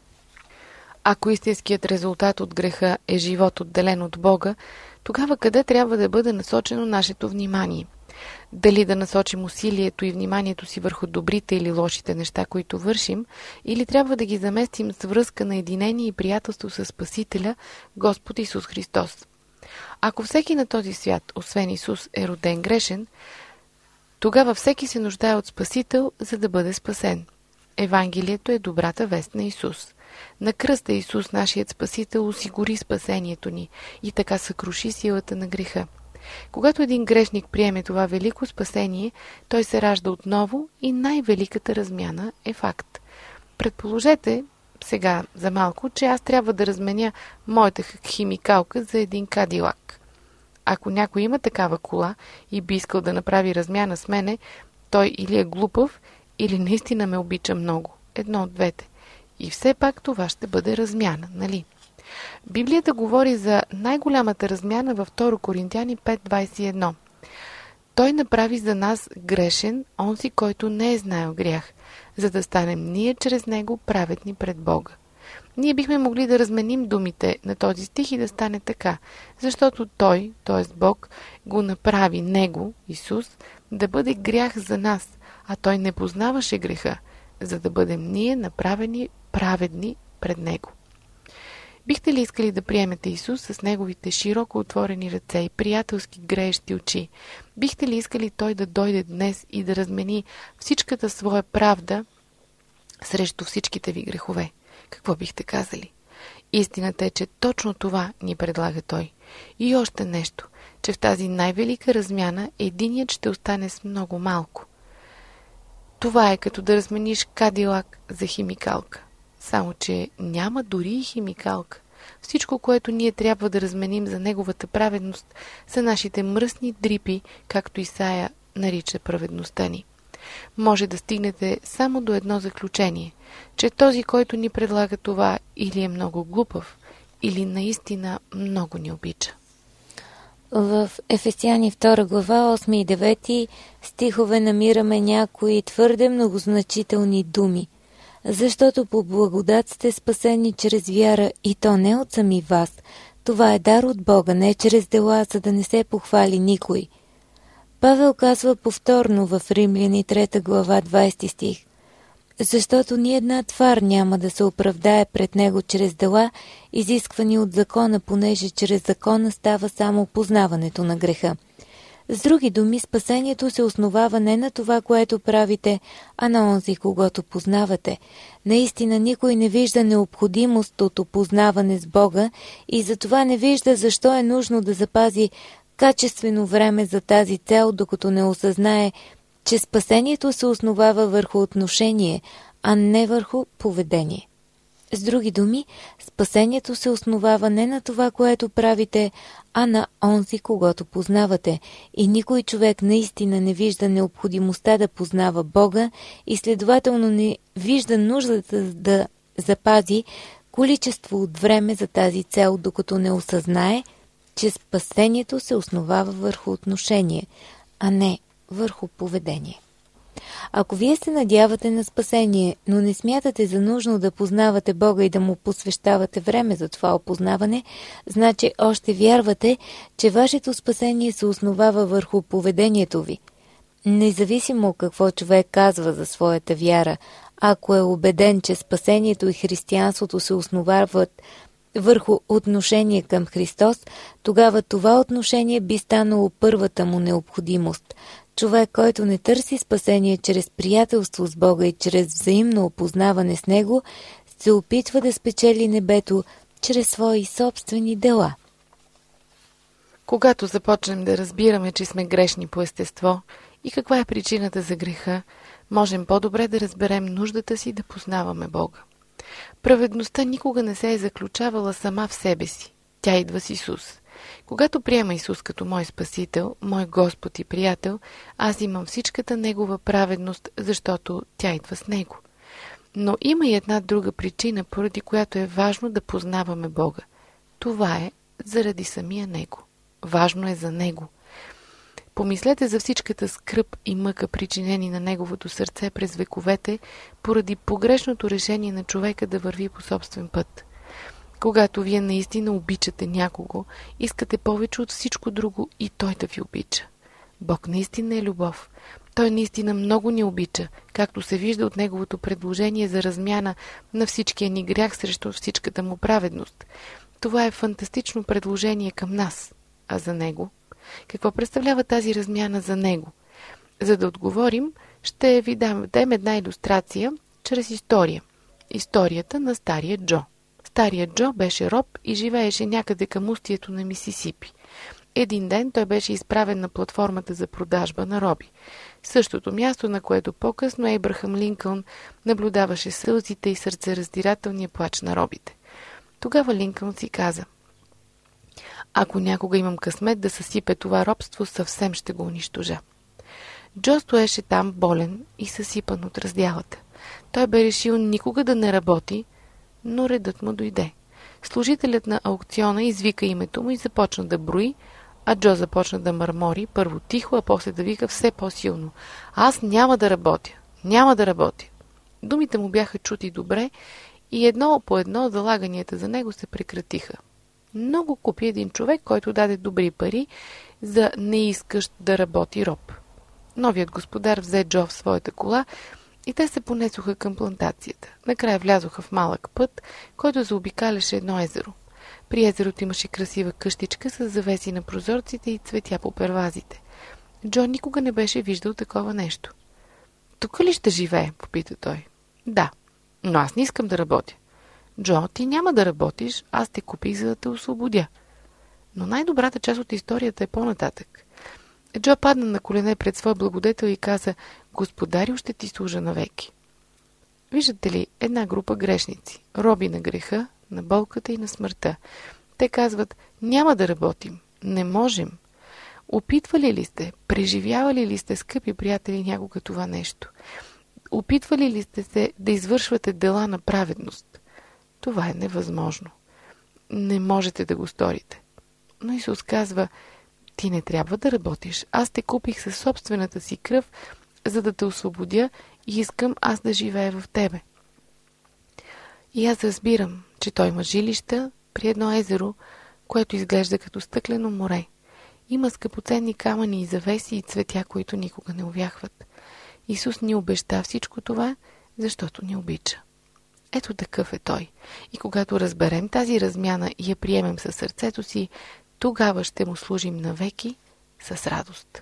Ако истинският резултат от греха е живот отделен от Бога, тогава къде трябва да бъде насочено нашето внимание? Дали да насочим усилието и вниманието си върху добрите или лошите неща, които вършим, или трябва да ги заместим с връзка на единение и приятелство с Спасителя, Господ Исус Христос? Ако всеки на този свят, освен Исус, е роден грешен, тогава всеки се нуждае от Спасител, за да бъде спасен. Евангелието е добрата вест на Исус. На кръста Исус, нашият Спасител, осигури спасението ни и така съкруши силата на греха. Когато един грешник приеме това велико спасение, той се ражда отново и най-великата размяна е факт. Предположете сега за малко, че аз трябва да разменя моята химикалка за един Кадилак. Ако някой има такава кола и би искал да направи размяна с мене, той или е глупав, или наистина ме обича много. Едно от двете. И все пак това ще бъде размяна, нали? Библията говори за най-голямата размяна във 2 Коринтияни 5:21. Той направи за нас грешен онзи, който не е знаел грях, за да станем ние чрез него праведни пред Бога. Ние бихме могли да разменим думите на този стих и да стане така, защото Той, т.е. Бог, го направи него, Исус, да бъде грях за нас, а Той не познаваше греха, за да бъдем ние направени праведни пред Него. Бихте ли искали да приемете Исус с Неговите широко отворени ръце и приятелски греещи очи? Бихте ли искали Той да дойде днес и да размени всичката своя правда срещу всичките ви грехове? Какво бихте казали? Истината е, че точно това ни предлага Той. И още нещо, че в тази най-велика размяна единият ще остане с много малко. Това е като да размениш Кадилак за химикалка. Само че няма дори и химикалка. Всичко, което ние трябва да разменим за неговата праведност, са нашите мръсни дрипи, както Исаия нарича праведността ни. Може да стигнете само до едно заключение, че този, който ни предлага това, или е много глупав, или наистина много ни обича. В Ефесяни 2 глава 8 и 9 стихове намираме някои твърде многозначителни думи. Защото по благодат сте спасени чрез вяра, и то не от сами вас. Това е дар от Бога, не чрез дела, за да не се похвали никой. Павел казва повторно в Римляни 3 глава 20 стих. Защото ни една твар няма да се оправдае пред него чрез дела, изисквани от закона, понеже чрез закона става само познаването на греха. С други думи, спасението се основава не на това, което правите, а на онзи, когото познавате. Наистина никой не вижда необходимост от опознаване с Бога и затова не вижда защо е нужно да запази качествено време за тази цел, докато не осъзнае, че спасението се основава върху отношение, а не върху поведение. С други думи, спасението се основава не на това, което правите, а на онзи, когото познавате. И никой човек наистина не вижда необходимостта да познава Бога и следователно не вижда нуждата да запази количество от време за тази цел, докато не осъзнае, че спасението се основава върху отношение, а не върху поведение. Ако вие се надявате на спасение, но не смятате за нужно да познавате Бога и да му посвещавате време за това опознаване, значи още вярвате, че вашето спасение се основава върху поведението ви. Независимо какво човек казва за своята вяра, ако е убеден, че спасението и християнството се основават върху отношение към Христос, тогава това отношение би станало първата му необходимост. Човек, който не търси спасение чрез приятелство с Бога и чрез взаимно опознаване с Него, се опитва да спечели небето чрез свои собствени дела. Когато започнем да разбираме, че сме грешни по естество и каква е причината за греха, можем по-добре да разберем нуждата си да познаваме Бога. Праведността никога не се е заключавала сама в себе си. Тя идва с Исус. Когато приема Исус като мой Спасител, мой Господ и приятел, аз имам всичката Негова праведност, защото тя идва с Него. Но има и една друга причина, поради която е важно да познаваме Бога. Това е заради самия Него. Важно е за Него. Помислете за всичката скръб и мъка, причинени на неговото сърце през вековете, поради погрешното решение на човека да върви по собствен път. Когато вие наистина обичате някого, искате повече от всичко друго и той да ви обича. Бог наистина е любов. Той наистина много ни обича, както се вижда от неговото предложение за размяна на всичкия ни грях срещу всичката му праведност. Това е фантастично предложение към нас. А за него? Какво представлява тази размяна за него? За да отговорим, ще ви дадем една илюстрация чрез история. Историята на стария Джо. Старият Джо беше роб и живееше някъде към устието на Мисисипи. Един ден той беше изправен на платформата за продажба на роби. Същото място, на което по-късно Ейбрахам Линкълн наблюдаваше сълзите и сърцераздирателния плач на робите. Тогава Линкълн си каза: ако някога имам късмет да съсипе това робство, съвсем ще го унищожа. Джо стоеше там болен и съсипан от раздялата. Той бе решил никога да не работи, но редът му дойде. Служителят на аукциона извика името му и започна да брои, а Джо започна да мърмори, първо тихо, а после да вика все по-силно: аз няма да работя, няма да работя. Думите му бяха чути добре и едно по едно залаганията за него се прекратиха. Много купи един човек, който даде добри пари за неискащ да работи роб. Новият господар взе Джо в своята кола и те се понесоха към плантацията. Накрая влязоха в малък път, който заобикаляше едно езеро. При езерото имаше красива къщичка с завеси на прозорците и цветя по первазите. Джо никога не беше виждал такова нещо. Тук ли ще живее? Попита той. Да, но аз не искам да работя. Джо, ти няма да работиш, аз те купих, за да те освободя. Но най-добрата част от историята е по-нататък. Джо падна на колене пред своя благодетел и каза: Господарю, ще ти служа навеки. Виждате ли, една група грешници, роби на греха, на болката и на смъртта. Те казват: няма да работим, не можем. Опитвали ли сте, преживявали ли сте, скъпи приятели, някога това нещо? Опитвали ли сте се да извършвате дела на праведност? Това е невъзможно. Не можете да го сторите. Но Исус казва: ти не трябва да работиш. Аз те купих със собствената си кръв, за да те освободя и искам аз да живея в тебе. И аз разбирам, че той има жилища при едно езеро, което изглежда като стъклено море. Има скъпоценни камъни и завеси и цветя, които никога не увяхват. Исус ни обеща всичко това, защото ни обича. Ето такъв е той. И когато разберем тази размяна и я приемем със сърцето си, тогава ще му служим навеки с радост.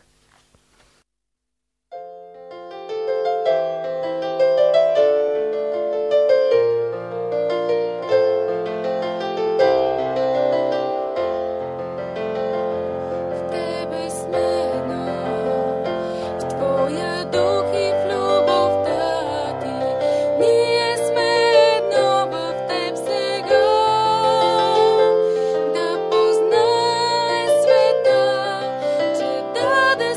Да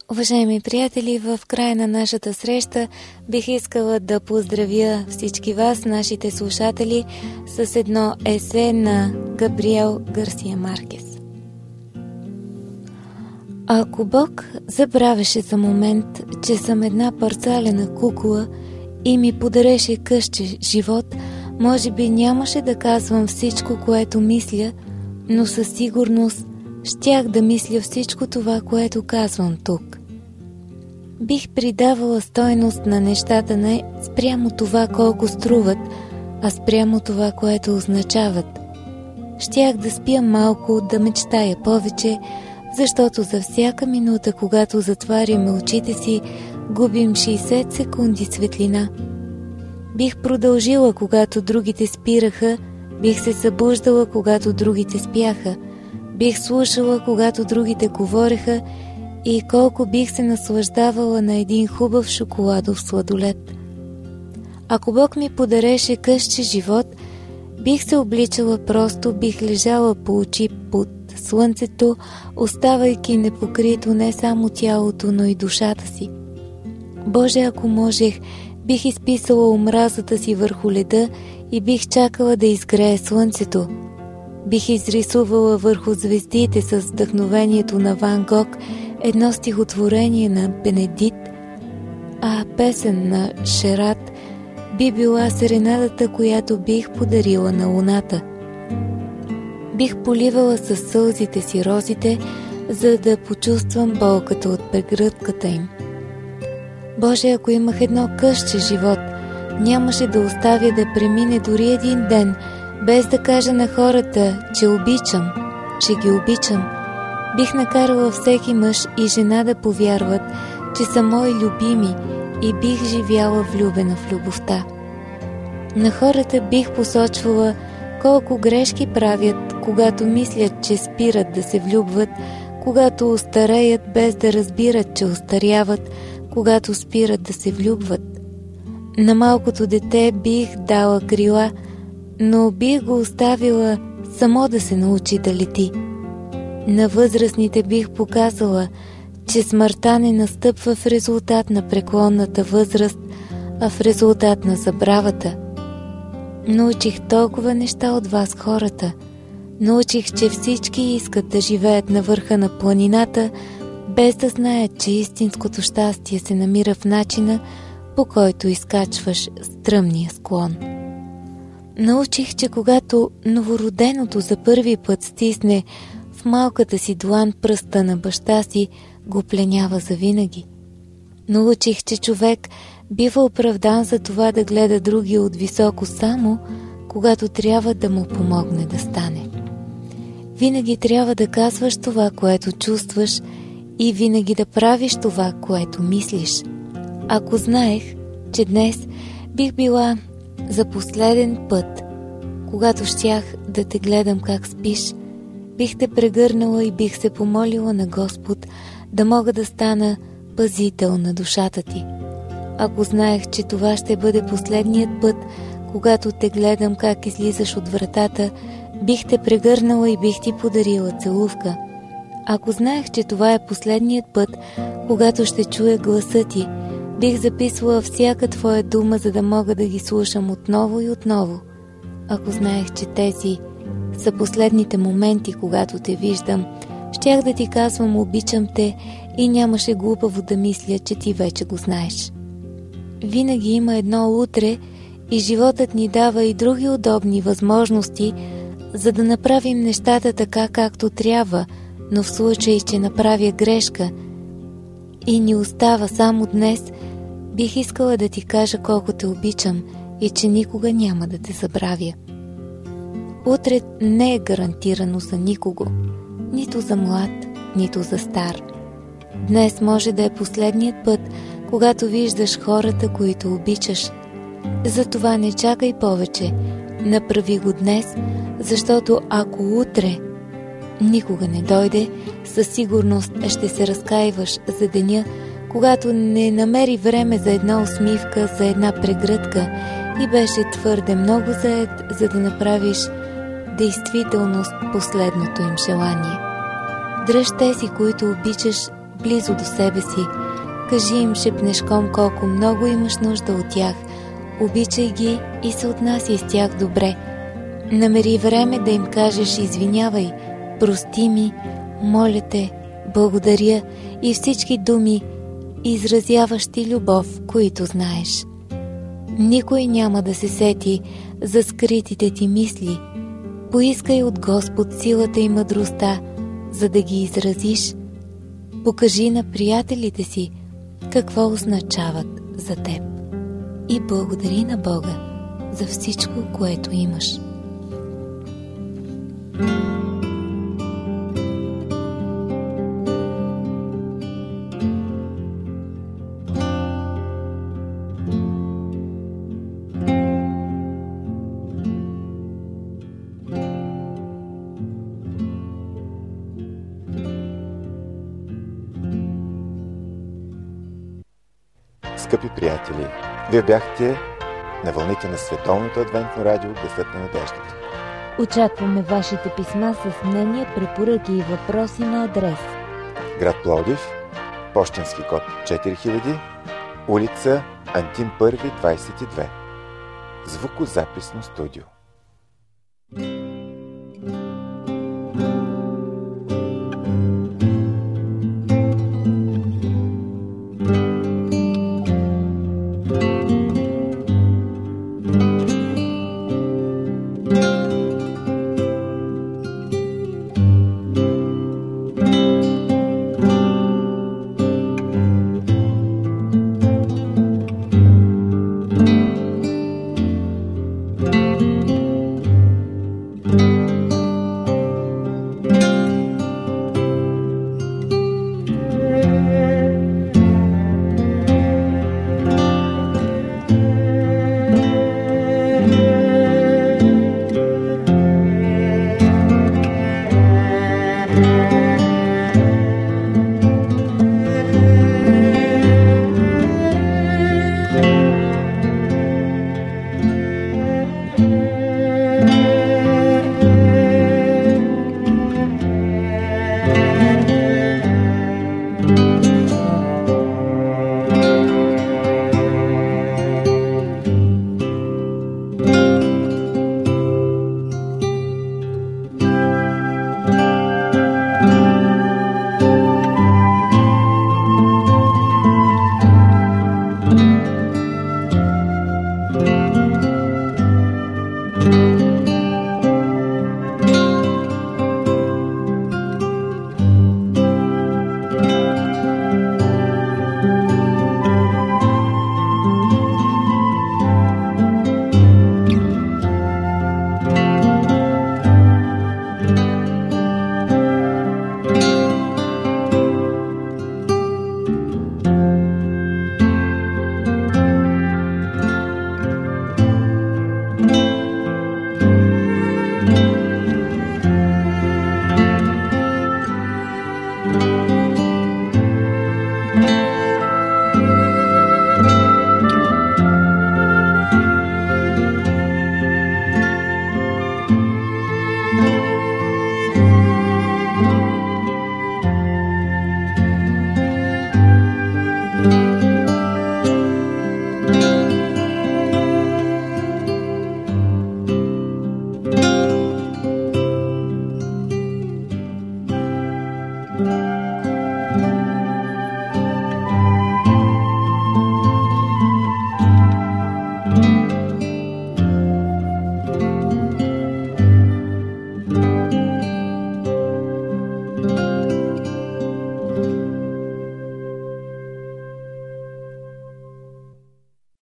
Уважаеми приятели, в края на нашата среща бих искала да поздравя всички вас, нашите слушатели, с едно есе на Габриел Гарсия Маркес. Ако Бог забравяше за момент, че съм една парцалена кукла и ми подареше къще живот, може би нямаше да казвам всичко, което мисля, но със сигурност щях да мисля всичко това, което казвам тук. Бих придавала стойност на нещата не спрямо това колко струват, а спрямо това, което означават. Щях да спя малко, да мечтая повече, защото за всяка минута, когато затваряме очите си, губим 60 секунди светлина. Бих продължила, когато другите спираха, бих се събуждала, когато другите спяха, бих слушала, когато другите говореха и колко бих се наслаждавала на един хубав шоколадов сладолед. Ако Бог ми подареше къще живот, бих се обличала просто, бих лежала по очи под слънцето, оставайки непокрито не само тялото, но и душата си. Боже, ако можех, бих изписала омразата си върху леда и бих чакала да изгрее слънцето. Бих изрисувала върху звездите с вдъхновението на Ван Гог едно стихотворение на Бенедит, а песен на Шерат би била серенадата, която бих подарила на луната. Бих поливала със сълзите си розите, за да почувствам болката от прегръдката им. Боже, ако имах едно къще живот, нямаше да оставя да премине дори един ден, без да кажа на хората, че обичам, че ги обичам. Бих накарала всеки мъж и жена да повярват, че са мои любими и бих живяла влюбена в любовта. На хората бих посочвала колко грешки правят, когато мислят, че спират да се влюбват, когато остареят без да разбират, че остаряват, когато спират да се влюбват. На малкото дете бих дала крила, но бих го оставила само да се научи да лети. На възрастните бих показала, че смъртта не настъпва в резултат на преклонната възраст, а в резултат на забравата. Научих толкова неща от вас, хората. Научих, че всички искат да живеят на върха на планината, без да знаят, че истинското щастие се намира в начина, по който изкачваш стръмния склон. Научих, че когато новороденото за първи път стисне в малката си длан пръста на баща си, го пленява завинаги. Научих, че човек бива оправдан за това да гледа други от високо само, когато трябва да му помогне да стане. Винаги трябва да казваш това, което чувстваш, и винаги да правиш това, което мислиш. Ако знаех, че днес бих била за последен път, когато щях да те гледам как спиш, бих те прегърнала и бих се помолила на Господ да мога да стана пазител на душата ти. Ако знаех, че това ще бъде последният път, когато те гледам как излизаш от вратата, бих те прегърнала и бих ти подарила целувка. Ако знаех, че това е последният път, когато ще чуя гласа ти, бих записвала всяка твоя дума, за да мога да ги слушам отново и отново. Ако знаех, че тези са последните моменти, когато те виждам, щях да ти казвам обичам те и нямаше глупаво да мисля, че ти вече го знаеш. Винаги има едно утре и животът ни дава и други удобни възможности, за да направим нещата така, както трябва, но в случай, че направя грешка и ни остава само днес, бих искала да ти кажа колко те обичам и че никога няма да те забравя. Утре не е гарантирано за никого, нито за млад, нито за стар. Днес може да е последният път, когато виждаш хората, които обичаш. Затова не чакай повече, направи го днес, защото ако утре никога не дойде, със сигурност ще се разкаиваш за деня, когато не намери време за една усмивка, за една прегръдка и беше твърде много заед, за да направиш действителност последното им желание. Дръж тези, които обичаш, близо до себе си. Кажи им шепнешком колко много имаш нужда от тях. Обичай ги и се отнасяй с тях добре. Намери време да им кажеш извинявай, прости ми, моля те, благодаря и всички думи, изразяващи любов, които знаеш. Никой няма да се сети за скритите ти мисли. Поискай от Господ силата и мъдростта, за да ги изразиш. Покажи на приятелите си какво означават за теб и благодари на Бога за всичко, което имаш. Скъпи приятели, вие бяхте на вълните на Световното адвентно радио Гласът на надеждата. Очакваме вашите писма с мнения, препоръки и въпроси на адрес: град Пловдив, пощенски код 4000, улица Антим 1, 22. Звукозаписно студио.